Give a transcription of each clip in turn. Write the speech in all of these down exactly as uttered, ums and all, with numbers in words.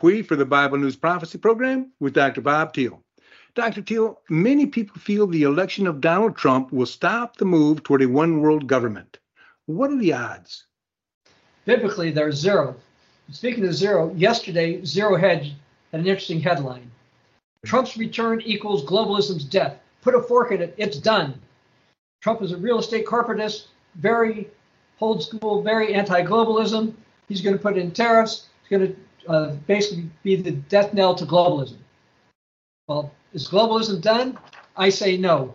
Dupuy for the Bible News Prophecy Program with Doctor Bob Thiel. Doctor Thiel, many people feel the election of Donald Trump will stop the move toward a one-world government. What are the odds? Biblically, there's zero. Speaking of zero, yesterday, Zero Hedge had an interesting headline. Trump's return equals globalism's death. Put a fork in it. It's done. Trump is a real estate corporatist, very old school, very anti-globalism. He's going to put in tariffs. He's going to uh, basically be the death knell to globalism. Well, is globalism done? I say no.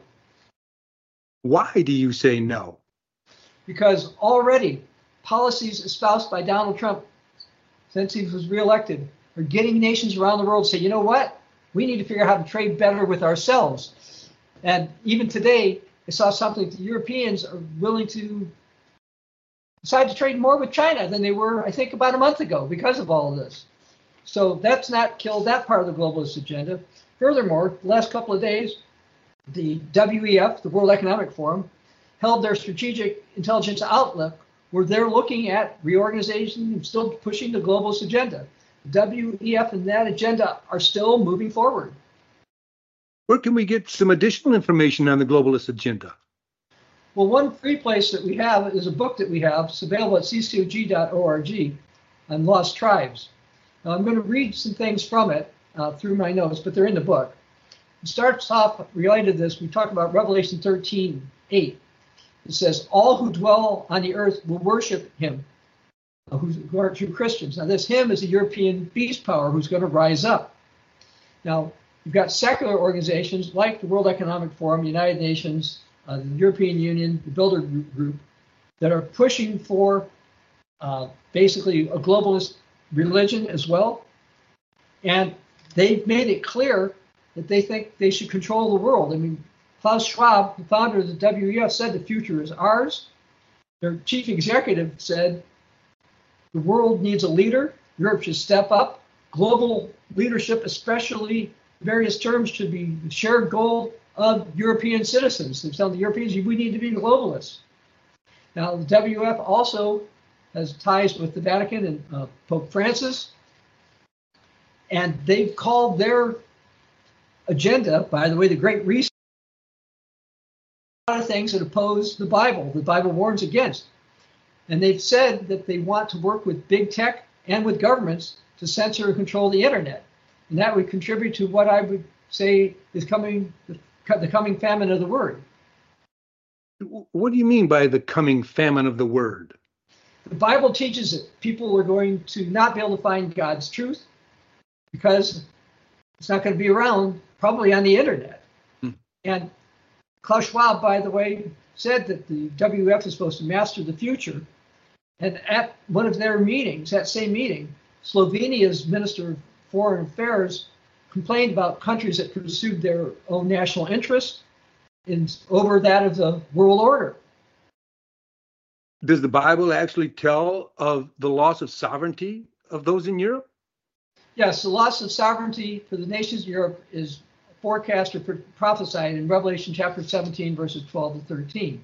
Why do you say no? Because already policies espoused by Donald Trump since he was reelected are getting nations around the world to say, you know what? We need to figure out how to trade better with ourselves. And even today, I saw something that the Europeans are willing to decide to trade more with China than they were, I think, about a month ago because of all of this. So that's not killed that part of the globalist agenda. Furthermore, the last couple of days, the W E F, the World Economic Forum, held their Strategic Intelligence Outlook, where they're looking at reorganization and still pushing the globalist agenda. The W E F and that agenda are still moving forward. Where can we get some additional information on the globalist agenda? Well, one free place that we have is a book that we have. It's available at c c o g dot org on lost tribes. Now, I'm going to read some things from it uh, through my notes, but they're in the book. It starts off related to this. We talk about Revelation thirteen eight. It says, all who dwell on the earth will worship him, uh, who, who are true Christians. Now, this him is a European beast power who's going to rise up. Now, you've got secular organizations like the World Economic Forum, the United Nations, uh, the European Union, the Bilder Group, that are pushing for uh, basically a globalist religion as well. And they've made it clear that they think they should control the world. I mean, Klaus Schwab, the founder of the W E F, said the future is ours. Their chief executive said the world needs a leader. Europe should step up. Global leadership, especially various terms, should be the shared goal of European citizens. They're telling the Europeans, we need to be globalists. Now, the W E F also has ties with the Vatican and uh, Pope Francis. And they've called their agenda, by the way, the Great Reset, a lot of things that oppose the Bible, the Bible warns against. And they've said that they want to work with big tech and with governments to censor and control the internet. And that would contribute to what I would say is coming, the, the coming famine of the word. What do you mean by the coming famine of the word? The Bible teaches that people are going to not be able to find God's truth because it's not going to be around, probably on the internet. Hmm. And Klaus Schwab, by the way, said that the W E F is supposed to master the future. And at one of their meetings, that same meeting, Slovenia's Minister of Foreign Affairs complained about countries that pursued their own national interests in, over that of the world order. Does the Bible actually tell of the loss of sovereignty of those in Europe? Yes, the loss of sovereignty for the nations of Europe is forecast or prophesied in Revelation chapter seventeen, verses twelve to thirteen.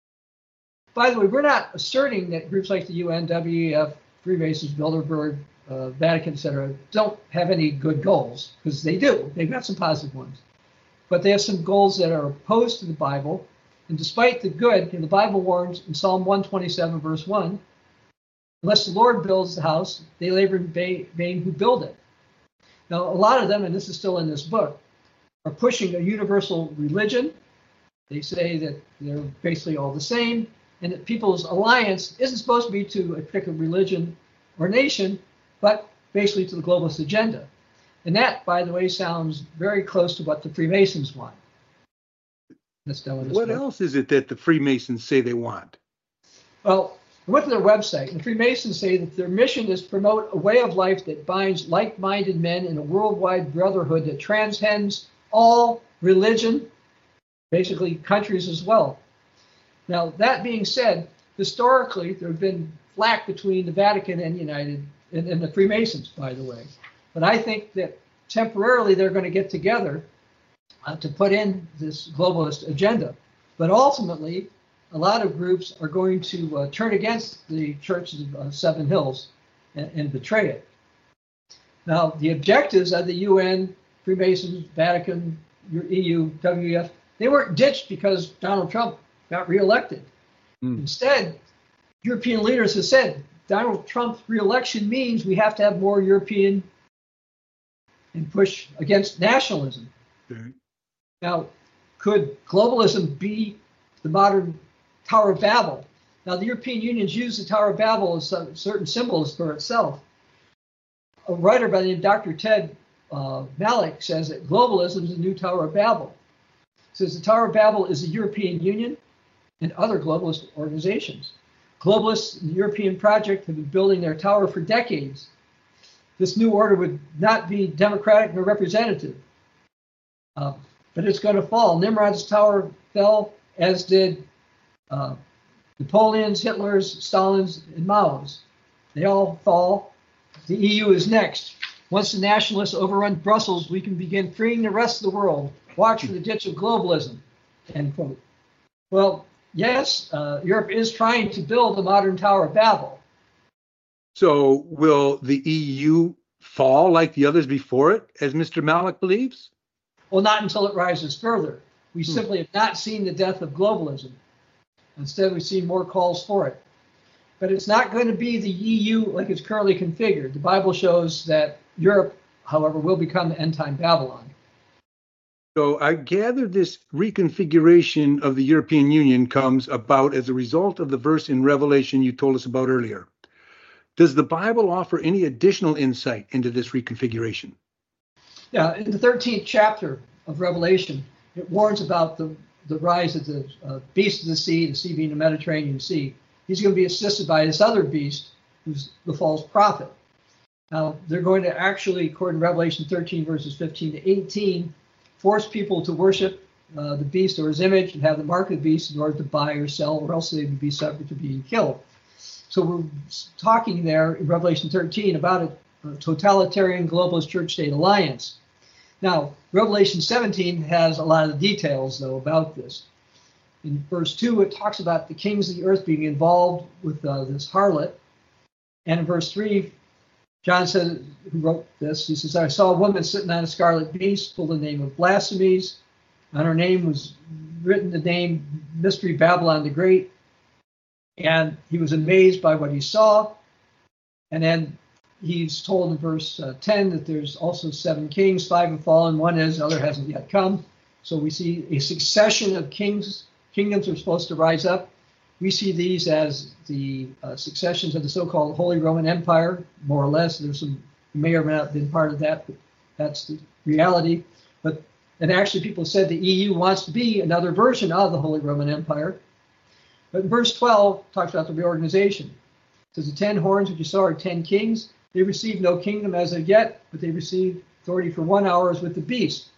By the way, we're not asserting that groups like the U N, W E F, Freemasons, Bilderberg, uh, Vatican, et cetera, don't have any good goals, because they do. They've got some positive ones. But they have some goals that are opposed to the Bible. And despite the good, you know, the Bible warns in Psalm one twenty-seven, verse one, unless the Lord builds the house, they labor in vain who build it. Now, a lot of them, and this is still in this book, are pushing a universal religion. They say that they're basically all the same, and that People's Alliance isn't supposed to be to a particular religion or nation, but basically to the globalist agenda. And that, by the way, sounds very close to what the Freemasons want. That's done with this what book. else is it that the Freemasons say they want? Well, I went to their website, and the Freemasons say that their mission is to promote a way of life that binds like-minded men in a worldwide brotherhood that transcends all religion, basically countries as well. Now, that being said, historically, there have been flack between the Vatican and United and, and the Freemasons, by the way. But I think that temporarily they're going to get together uh, to put in this globalist agenda. But ultimately, a lot of groups are going to uh, turn against the Church of uh, Seven Hills and, and betray it. Now, the objectives of the U N, Freemasons, Vatican, E U, W E F, they weren't ditched because Donald Trump got reelected. Mm. Instead, European leaders have said Donald Trump's reelection means we have to have more European and push against nationalism. Okay. Now, could globalism be the modern Tower of Babel? Now, the European Union's used the Tower of Babel as certain symbols for itself. A writer by the name of Doctor Ted uh, Malik says that globalism is the new Tower of Babel. He says the Tower of Babel is the European Union and other globalist organizations. Globalists in the European project have been building their tower for decades. This new order would not be democratic nor representative, uh, but it's going to fall. Nimrod's tower fell, as did uh, Napoleon's, Hitler's, Stalin's, and Mao's. They all fall. The E U is next. Once the nationalists overrun Brussels, we can begin freeing the rest of the world. Watch for the ditch of globalism, end quote. Well, yes, uh, Europe is trying to build a modern Tower of Babel. So will the E U fall like the others before it, as Mister Malik believes? Well, not until it rises further. We hmm. simply have not seen the death of globalism. Instead, we've seen more calls for it. But it's not going to be the E U like it's currently configured. The Bible shows that Europe, however, will become the end-time Babylon. So I gather this reconfiguration of the European Union comes about as a result of the verse in Revelation you told us about earlier. Does the Bible offer any additional insight into this reconfiguration? Yeah, in the thirteenth chapter of Revelation, it warns about the, the rise of the uh, beast of the sea, the sea being the Mediterranean Sea. He's going to be assisted by this other beast, who's the false prophet. Now, they're going to actually, according to Revelation thirteen, verses fifteen to eighteen, force people to worship uh, the beast or his image and have the mark of the beast in order to buy or sell, or else they would be subject to being killed. So we're talking there in Revelation thirteen about a, a totalitarian globalist church-state alliance. Now, Revelation seventeen has a lot of details, though, about this. In verse two, it talks about the kings of the earth being involved with uh, this harlot. And in verse three, John said, who wrote this, he says, I saw a woman sitting on a scarlet beast, full of the name of blasphemies. On her name was written the name Mystery Babylon the Great. And he was amazed by what he saw. And then he's told in verse uh, ten that there's also seven kings, five have fallen, one is, the other hasn't yet come. So we see a succession of kings. Kingdoms are supposed to rise up. We see these as the uh, successions of the so-called Holy Roman Empire, more or less. There's some who may or may not have been part of that, but that's the reality. But and actually, people said the E U wants to be another version of the Holy Roman Empire. But in verse twelve, talks about the reorganization. It says the ten horns which you saw are ten kings. They received no kingdom as of yet, but they received authority for one hour as with the beast.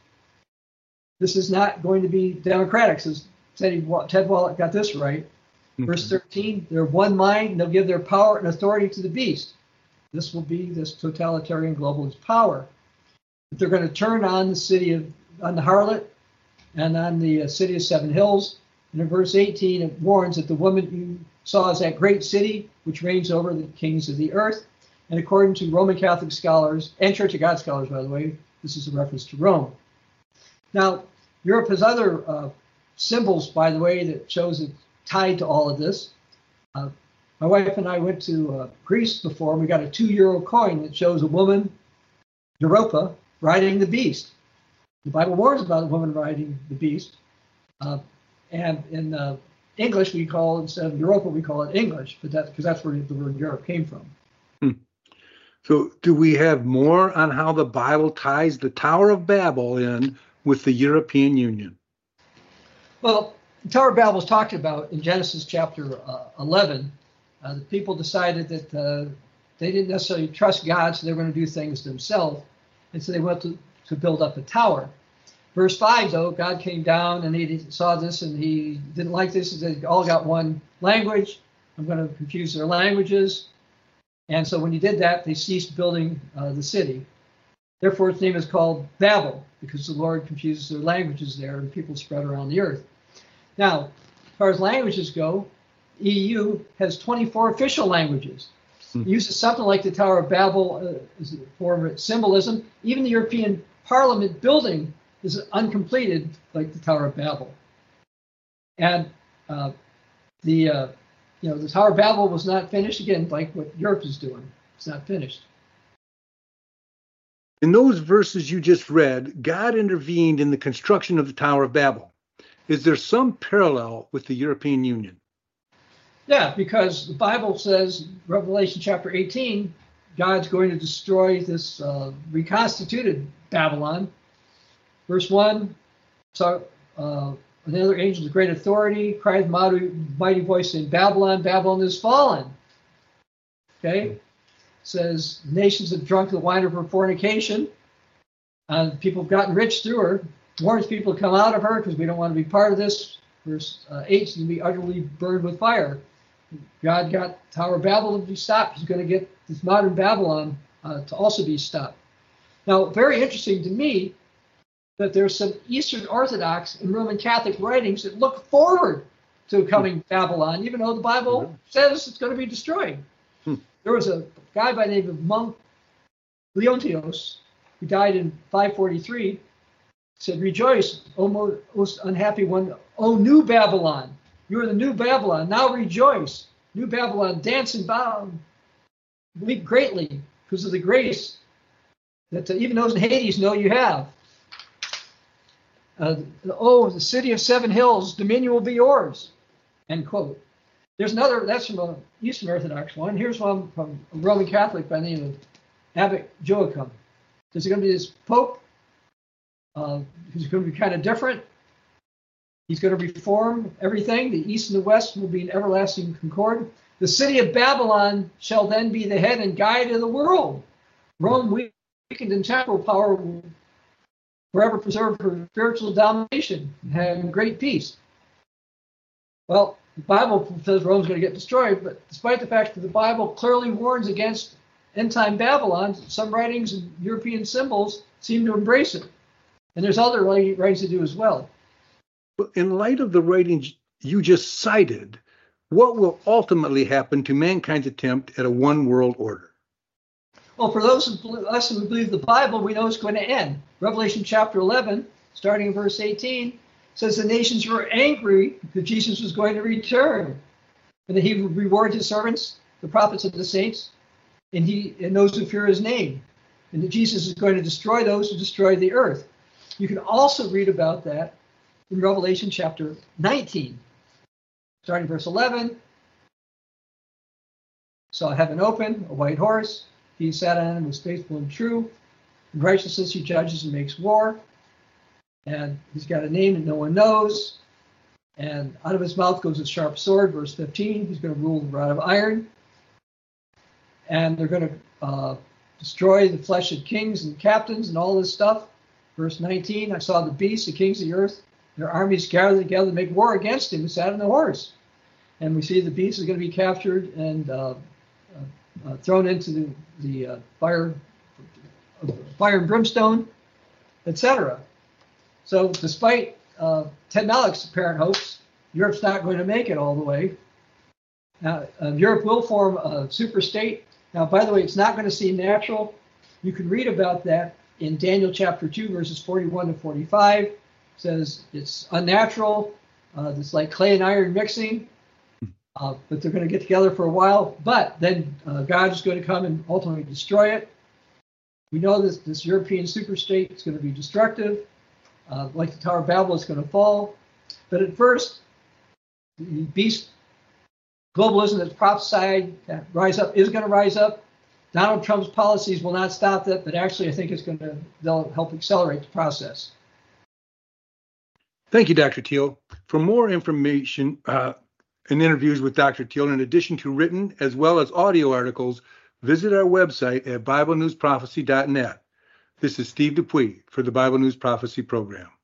This is not going to be democratic, says Ted Wallach got this right. Okay. Verse thirteen, they're of one mind, and they'll give their power and authority to the beast. This will be this totalitarian globalist power. But they're going to turn on the city of, on the harlot and on the uh, city of Seven Hills. And in verse eighteen, it warns that the woman you saw is that great city which reigns over the kings of the earth. And according to Roman Catholic scholars, and Church of God scholars, by the way, this is a reference to Rome. Now, Europe has other uh, symbols, by the way, that shows it tied to all of this. Uh, my wife and I went to uh, Greece before, and we got a two euro coin that shows a woman, Europa, riding the beast. The Bible warns about a woman riding the beast. Uh, and in uh, English, we call, instead of Europa, we call it English, but that's because that's where the word Europe came from. Hmm. So do we have more on how the Bible ties the Tower of Babel in with the European Union? Well, the Tower of Babel is talked about in Genesis chapter uh, eleven. Uh, the people decided that uh, they didn't necessarily trust God, so they were going to do things themselves. And so they went to, to build up a tower. Verse five, though, God came down and he saw this and he didn't like this. He said, they all got one language. I'm going to confuse their languages. And so when he did that, they ceased building uh, the city. Therefore, its name is called Babel, because the Lord confuses their languages there and people spread around the earth. Now, as far as languages go, E U has twenty-four official languages. Hmm. It uses something like the Tower of Babel uh, as a form of symbolism. Even the European Parliament building is uncompleted, like the Tower of Babel. And uh, the uh, you know the Tower of Babel was not finished, again, like what Europe is doing. It's not finished. In those verses you just read, God intervened in the construction of the Tower of Babel. Is there some parallel with the European Union? Yeah, because the Bible says, Revelation chapter eighteen, God's going to destroy this uh, reconstituted Babylon. Verse one, so uh, another angel of great authority cried with mighty, mighty voice saying, Babylon, Babylon is fallen. Okay? It says, nations have drunk the wine of her fornication, and people have gotten rich through her. Warns people to come out of her because we don't want to be part of this. Verse uh, eight, she's going to be utterly burned with fire. God got Tower of Babel to be stopped. He's going to get this modern Babylon uh, to also be stopped. Now, very interesting to me that there's some Eastern Orthodox and Roman Catholic writings that look forward to coming Babylon, even though the Bible mm-hmm. says it's going to be destroyed. Hmm. There was a guy by the name of monk Leontios who died in five forty-three. Said, rejoice, O most unhappy one, O new Babylon. You are the new Babylon. Now rejoice. New Babylon, dance and bow. Weep greatly because of the grace that uh, even those in Hades know you have. Uh, oh, the city of seven hills, dominion will be yours. End quote. There's another, that's from an Eastern Orthodox one. Here's one from a Roman Catholic by the name of Abbot Joachim. There's going to be this Pope. Uh, he's going to be kind of different. He's going to reform everything. The East and the West will be in everlasting concord. The city of Babylon shall then be the head and guide of the world. Rome, weakened in temporal power, will forever preserve her spiritual domination and have great peace. Well, the Bible says Rome's going to get destroyed, but despite the fact that the Bible clearly warns against end-time Babylon, some writings and European symbols seem to embrace it. And there's other writings to do as well. In light of the writings you just cited, what will ultimately happen to mankind's attempt at a one-world order? Well, for those of us who believe the Bible, we know it's going to end. Revelation chapter eleven, starting in verse eighteen, says the nations were angry that Jesus was going to return, and that he would reward his servants, the prophets and the saints, and he and those who fear his name, and that Jesus is going to destroy those who destroy the earth. You can also read about that in Revelation chapter nineteen, starting verse eleven. Saw heaven open, a white horse. He sat on him, was faithful and true. In righteousness he judges and makes war. And he's got a name that no one knows. And out of his mouth goes a sharp sword, verse fifteen. He's going to rule the rod of iron. And they're going to uh, destroy the flesh of kings and captains and all this stuff. Verse nineteen, I saw the beasts, the kings of the earth, their armies gathered together to make war against him who sat on the horse. And we see the beast is going to be captured and uh, uh, thrown into the, the uh, fire, uh, fire and brimstone, et cetera. So despite uh, Ted Malloch's apparent hopes, Europe's not going to make it all the way. Now, uh, Europe will form a super state. Now, by the way, it's not going to seem natural. You can read about that in Daniel chapter two, verses forty-one to forty-five. It says it's unnatural. Uh, it's like clay and iron mixing. Uh, but they're going to get together for a while. But then uh, God is going to come and ultimately destroy it. We know this, this European superstate is going to be destructive. Uh, like the Tower of Babel, it's going to fall. But at first, the beast globalism that's prophesied that rise up is going to rise up. Donald Trump's policies will not stop that, but actually I think it's going to they'll help accelerate the process. Thank you, Doctor Thiel. For more information uh, and interviews with Doctor Thiel, in addition to written as well as audio articles, visit our website at Bible News Prophecy dot net. This is Steve Dupuis for the Bible News Prophecy Program.